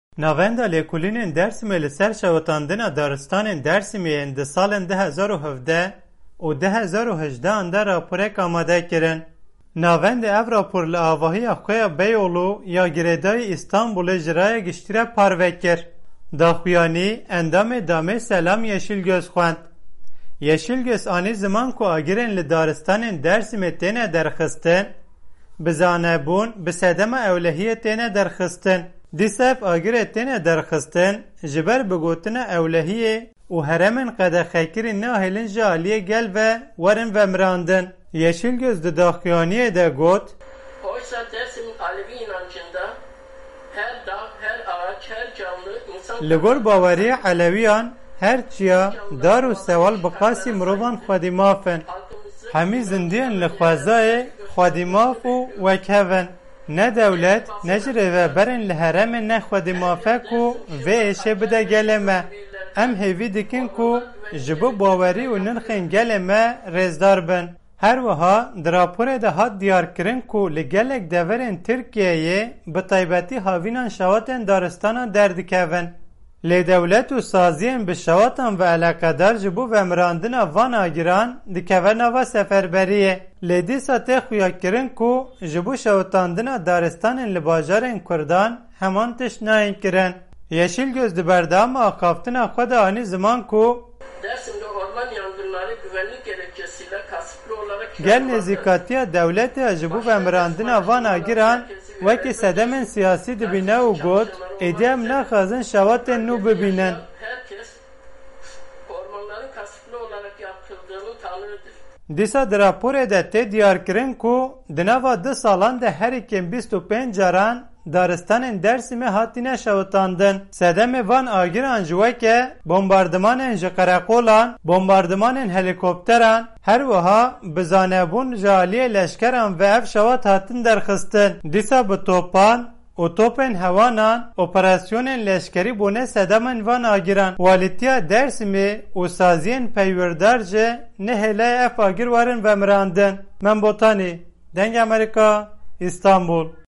Navenda lêkolînên Dêrsimê li ser şewitandina daristanên Dêrsimê di salên 2017 û 2018 de raporek amade kirin. Navendê ev rapor li avahiya Xuya Beyoğlu ya Girêdayî İstanbulê ji raya giştî re parve kir. Daxuyanî endamê Damê Selam Yeşilgöz xwend. Yeşilgöz anî ziman ku agirên li daristanên Dêrsimê têne derxistin, bi zanebûn bi sedema ewlehiyê têne derxistin. Dîsa ev agirê têne derxistin ji ber bigotina ewlehiyê û heremên qedexekirî nahêlin ji aliyê gel ve werin vemirandin. Yeşilgöz di daxuyaniyê de got: Oysa Dersim'in Alevi inancında her dağ, her ağaç, her canlı insan... Li gor baweriyê Elewiyan her çiya, dar û sewal bi qasî mirovan xwedî mafin. Hemî zindiyên li xwezayê xwedî maf û wek hevin. Ne dewlet ne ji rêveberên li herêmê ne xwedî mafe ku vê êşê bide gelê me. Em hêvî dikin ku ji bo bawerî û nirxên gelê me rêzdar bin. Her wiha di raporê de hat diyarkirin ku li gelek deverên Tirkiyeyê bi taybetî havînan şewatên daristanan derdikevin. Lê dewlet û saziyên bi şewatan ve eleqedar ji bo vemirandina van agiran dikeve nava seferberiyê. Lê dîsa tê xuyakirin ku ji bo şewitandina daristanên li bajarên Kurdan heman tişt nayên kirin. Yeşilgöz di berdama axaftina xwe de anî ziman ku Dersim'de orman yangınları güvenlik gerekçesiyle kasıtlı olarak... gel nêzîkatiya dewletê ji bo vemirandina van agiran wekî sedemên siyasî dibîne û got êdî em naxwazin şewatên nû bibînin. Herkes ormanların kasıtlı olarak yapıldığını tanırdır. Dîsa di raporê de tê diyarkirin ku di nava 2 salan de herîkên 25 caran daristanên Dêrsimê hatine şewitandin. Sedemê van agiran ji weke bombardimanên ji qereqolan, bombardimanên helîkopteran, her wiha bi zanebûn ji aliyê leşkeran ve ev şewat hatin derxistin. Dîsa bi topan û topên hewanan operasyonên leşkerî bûne sedemên van agiran. Walîtiya Dêrsimê û saziyên peywirdar jî nihêle ev agir werin vemirandin. Min Botanî, Deng Amerîka, İstanbul.